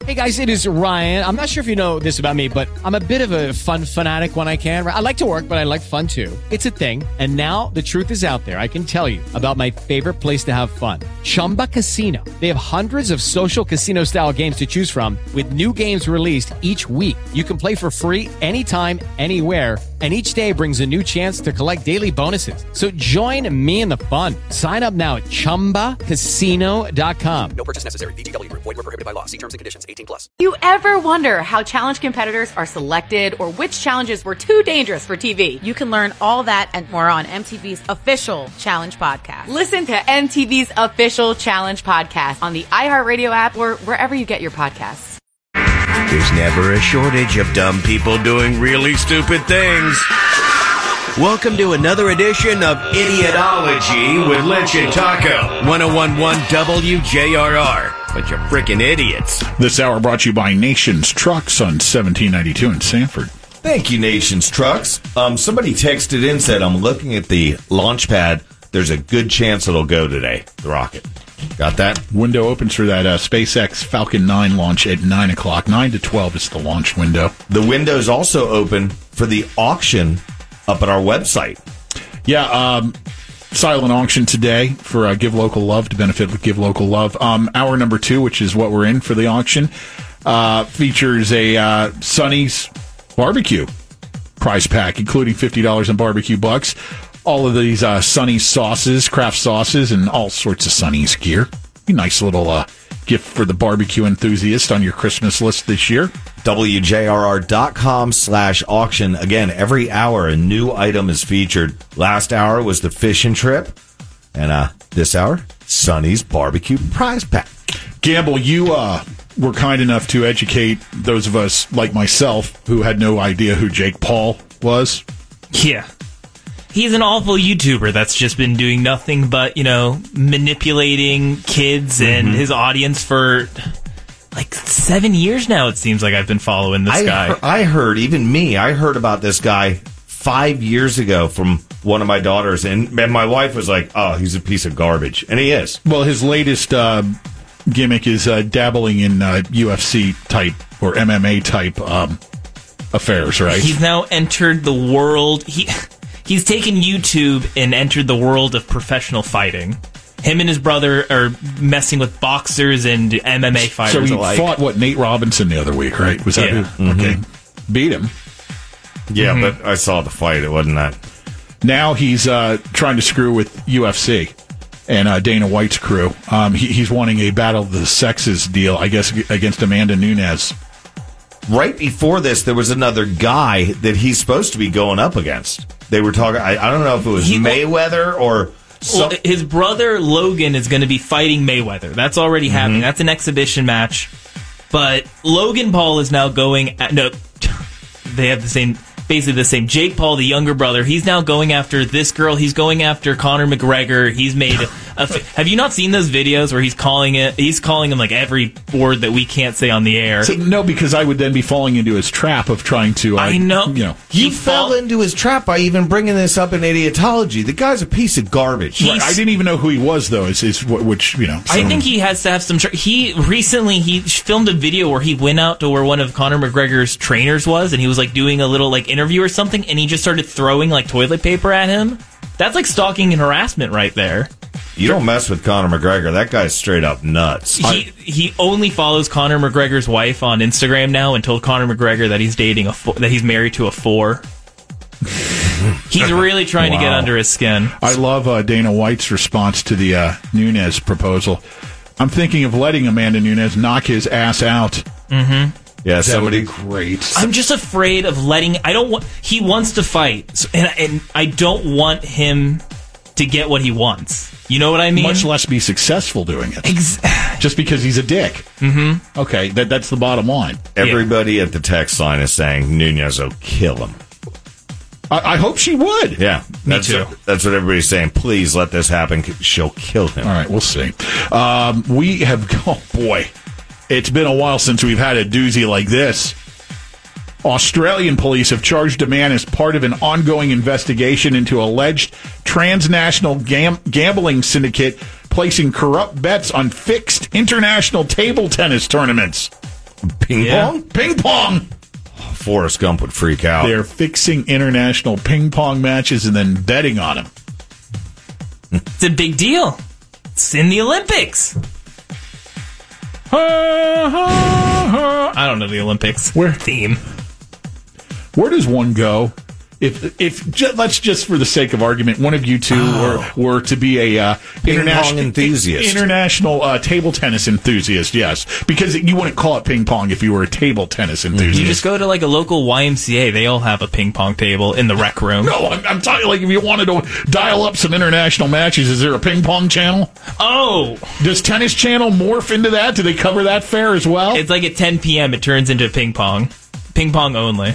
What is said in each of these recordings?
Hey guys, it is Ryan. I'm not sure if you know this about me, but I'm a bit of a fun fanatic when I can. I like to work, but I like fun too. It's a thing. And now the truth is out there. I can tell you about my favorite place to have fun. Chumba Casino. They have hundreds of social casino style games to choose from with new games released each week. You can play for free anytime, anywhere. And each day brings a new chance to collect daily bonuses. So join me in the fun. Sign up now at ChumbaCasino.com. No purchase necessary. VGW Group. Void where prohibited by law. See terms and conditions. 18+. You ever wonder how challenge competitors are selected or which challenges were too dangerous for TV? You can learn all that and more on MTV's official Challenge Podcast. Listen to MTV's official Challenge Podcast on the iHeartRadio app or wherever you get your podcasts. There's never a shortage of dumb people doing really stupid things. Welcome to another edition of Idiotology with Lynch and Taco. 101.1 WJRR. Bunch of frickin' idiots. This hour brought to you by Nations Trucks on 1792 in Sanford. Thank you, Nations Trucks. Somebody texted in, said, I'm looking at the launch pad. There's a good chance it'll go today, the rocket. Got that? Window opens for that SpaceX Falcon 9 launch at 9 o'clock. 9 to 12 is the launch window. The window's also open for the auction up at our website. Yeah, silent auction today for Give Local Love, to benefit Give Local Love. Hour number 2, which is what we're in for the auction, features a Sonny's barbecue prize pack, including $50 in barbecue bucks. All of these Sonny's sauces, craft sauces, and all sorts of Sonny's gear. A nice little gift for the barbecue enthusiast on your Christmas list this year. WJRR.com/auction. Again, every hour a new item is featured. Last hour was the fishing trip. And this hour, Sonny's barbecue prize pack. Gamble, you were kind enough to educate those of us like myself who had no idea who Jake Paul was. Yeah. He's an awful YouTuber that's just been doing nothing but, manipulating kids and his audience for like 7 years now. It seems like I've been following this guy. I heard about this guy 5 years ago from one of my daughters, and my wife was like, oh, he's a piece of garbage. And he is. Well, his latest gimmick is dabbling in UFC type or MMA type affairs, right? He's now entered the world. He's taken YouTube and entered the world of professional fighting. Him and his brother are messing with boxers and MMA fighters alike. So he fought, Nate Robinson the other week, right? Was that who? Okay. Beat him. Yeah, but I saw the fight. It wasn't that. Now he's trying to screw with UFC and Dana White's crew. He's wanting a Battle of the Sexes deal, I guess, against Amanda Nunes. Right before this, there was another guy that he's supposed to be going up against. They were talking, I don't know if it was Mayweather or... Well, his brother Logan is going to be fighting Mayweather. That's already happening. That's an exhibition match. But Logan Paul is now going... No, they have basically the same. Jake Paul, the younger brother, he's now going after this girl. He's going after Conor McGregor. He's made... have you not seen those videos where he's calling him like every word that we can't say on the air? So, no, because I would then be falling into his trap of trying to... I know. He fell into his trap by even bringing this up in Idiotology. The guy's a piece of garbage. Right, I didn't even know who he was, though, which. I think he has to have some... He filmed a video where he went out to where one of Conor McGregor's trainers was, and he was like doing a little like interview or something, and he just started throwing like toilet paper at him. That's like stalking and harassment right there. You don't mess with Conor McGregor. That guy's straight up nuts. He only follows Conor McGregor's wife on Instagram now, and told Conor McGregor that he's dating that he's married to a 4. He's really trying to get under his skin. I love Dana White's response to the Nunes proposal. I'm thinking of letting Amanda Nunes knock his ass out. Mm-hmm. Yeah, somebody great. I'm just afraid of he wants to fight, and I don't want him to get what he wants. You know what I mean? Much less be successful doing it. Just because he's a dick. Mm-hmm. Okay, that's the bottom line. Everybody at the text line is saying Nunes will kill him. I hope she would. Yeah, me too. That's what everybody's saying. Please let this happen. She'll kill him. All right, we'll see. We have... Oh, boy. It's been a while since we've had a doozy like this. Australian police have charged a man as part of an ongoing investigation into alleged transnational gambling syndicate placing corrupt bets on fixed international table tennis tournaments. Ping pong? Ping pong! Forrest Gump would freak out. They're fixing international ping pong matches and then betting on them. It's a big deal. It's in the Olympics. I don't know the Olympics theme. Where does one go if let's just for the sake of argument, one of you two were to be a international table tennis enthusiast? Yes, because you wouldn't call it ping pong if you were a table tennis enthusiast. You just go to like a local YMCA. They all have a ping pong table in the rec room. No, I'm talking like if you wanted to dial up some international matches, is there a ping pong channel? Oh, does Tennis Channel morph into that? Do they cover that fare as well? It's like at 10 p.m. it turns into ping pong only.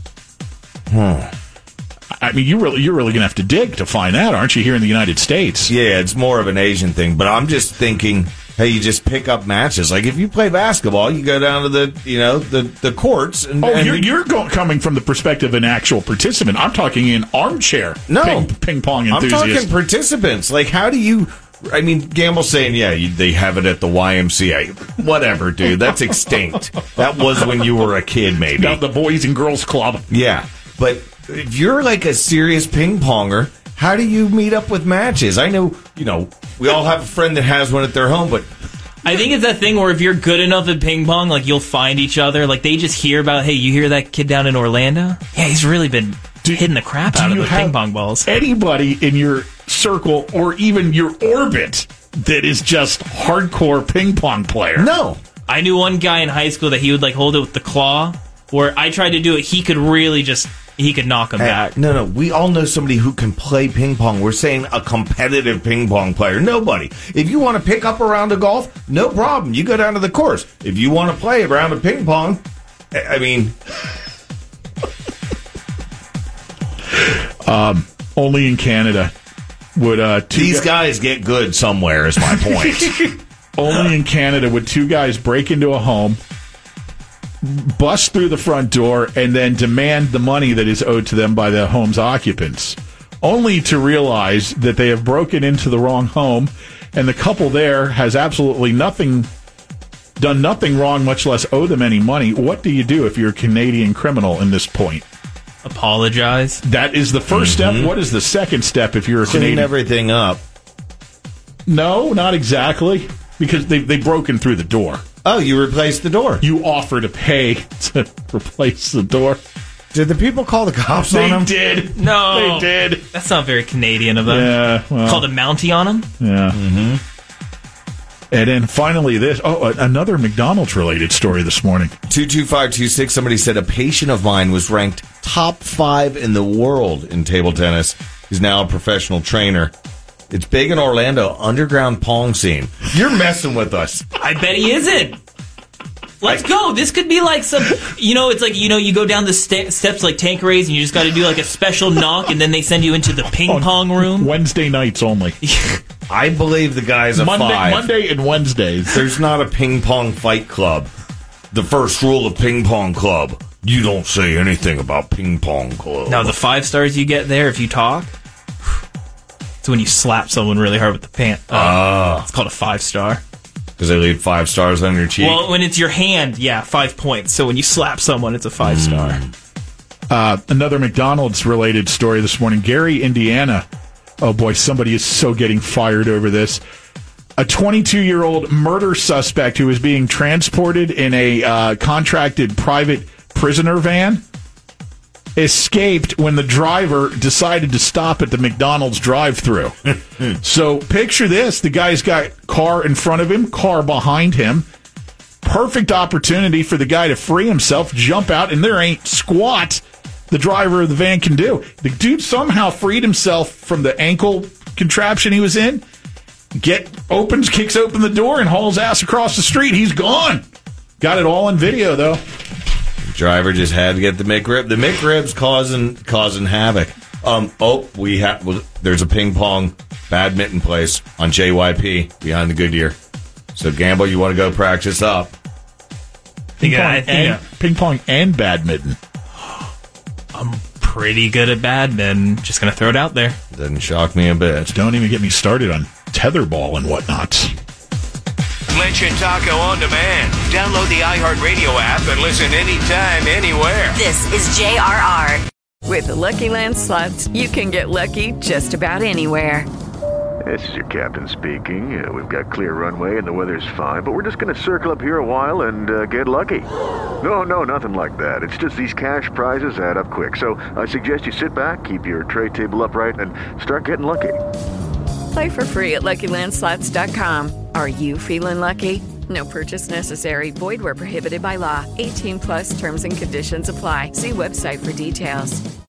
I mean, you're really going to have to dig to find that, aren't you, here in the United States? Yeah, it's more of an Asian thing, but I'm just thinking, hey, you just pick up matches. Like if you play basketball, you go down to the courts. You're coming from the perspective of an actual participant. I'm talking an armchair ping pong enthusiast. I'm talking participants. Like, how do you... I mean, Gamble's saying, they have it at the YMCA. Whatever, dude. That's extinct. That was when you were a kid, maybe. Now the Boys and Girls Club. Yeah, but if you're like a serious ping ponger, how do you meet up with matches? I know, we all have a friend that has one at their home, but... I think it's that thing where if you're good enough at ping pong, like, you'll find each other. Like, they just hear about, hey, you hear that kid down in Orlando? Yeah, he's really been hitting the crap out of the ping pong balls. Anybody in your circle or even your orbit that is just hardcore ping pong player? No. I knew one guy in high school that he would, like, hold it with the claw, where I tried to do it, he could really he could knock him back. No, we all know somebody who can play ping pong. We're saying a competitive ping pong player. Nobody. If you want to pick up a round of golf, no problem. You go down to the course. If you want to play a round of ping pong, I mean... only in Canada would these guys get good somewhere, is my point. Only in Canada would two guys break into a home, bust through the front door, and then demand the money that is owed to them by the home's occupants, only to realize that they have broken into the wrong home, and the couple there has absolutely done nothing wrong, much less owe them any money. What do you do if you're a Canadian criminal in this point? Apologize. That is the first step. What is the second step if you're a Canadian? Clean everything up. No, not exactly, because they've broken through the door. Oh, you replaced the door. You offer to pay to replace the door. Did the people call the cops on them? They did. No. They did. That's not very Canadian of them. Yeah. Well, called a Mountie on them? Yeah. Mm-hmm. And then finally this. Another McDonald's-related story this morning. 22526, somebody said a patient of mine was ranked top 5 in the world in table tennis. He's now a professional trainer. It's big in Orlando, underground pong scene. You're messing with us. I bet he isn't. Let's go. This could be like some, it's like, you go down the steps like Tanqueray's and you just got to do like a special knock and then they send you into the ping pong room. Wednesday nights only. I believe the guy's a 5. Monday and Wednesdays. There's not a ping pong fight club. The first rule of ping pong club, you don't say anything about ping pong club. Now, the 5 stars you get there if you talk, it's when you slap someone really hard with the pant. It's called a 5-star. Because they leave 5 stars on your cheek? Well, when it's your hand, 5 points. So when you slap someone, it's a 5-star. Another McDonald's-related story this morning. Gary, Indiana. Oh, boy, somebody is so getting fired over this. A 22-year-old murder suspect who was being transported in a contracted private prisoner van escaped when the driver decided to stop at the McDonald's drive-thru. So picture this. The guy's got car in front of him, car behind him. Perfect opportunity for the guy to free himself, jump out, and there ain't squat the driver of the van can do. The dude somehow freed himself from the ankle contraption he was in, kicks open the door, and hauls ass across the street. He's gone. Got it all on video, though. The driver just had to get the McRib. The McRib's causing havoc. There's a ping pong badminton place on JYP behind the Goodyear. So, Gamble, you want to go practice up? Ping pong and badminton. I'm pretty good at badminton. Just going to throw it out there. Doesn't shock me a bit. Don't even get me started on tetherball and whatnot. Lynch and Taco on demand. Download the iHeartRadio app and listen anytime, anywhere. This is JRR. With the Lucky Land Slots, you can get lucky just about anywhere. This is your captain speaking. We've got clear runway and the weather's fine, but we're just going to circle up here a while and get lucky. No, nothing like that. It's just these cash prizes add up quick. So I suggest you sit back, keep your tray table upright, and start getting lucky. Play for free at LuckyLandSlots.com. Are you feeling lucky? No purchase necessary. Void where prohibited by law. 18+ terms and conditions apply. See website for details.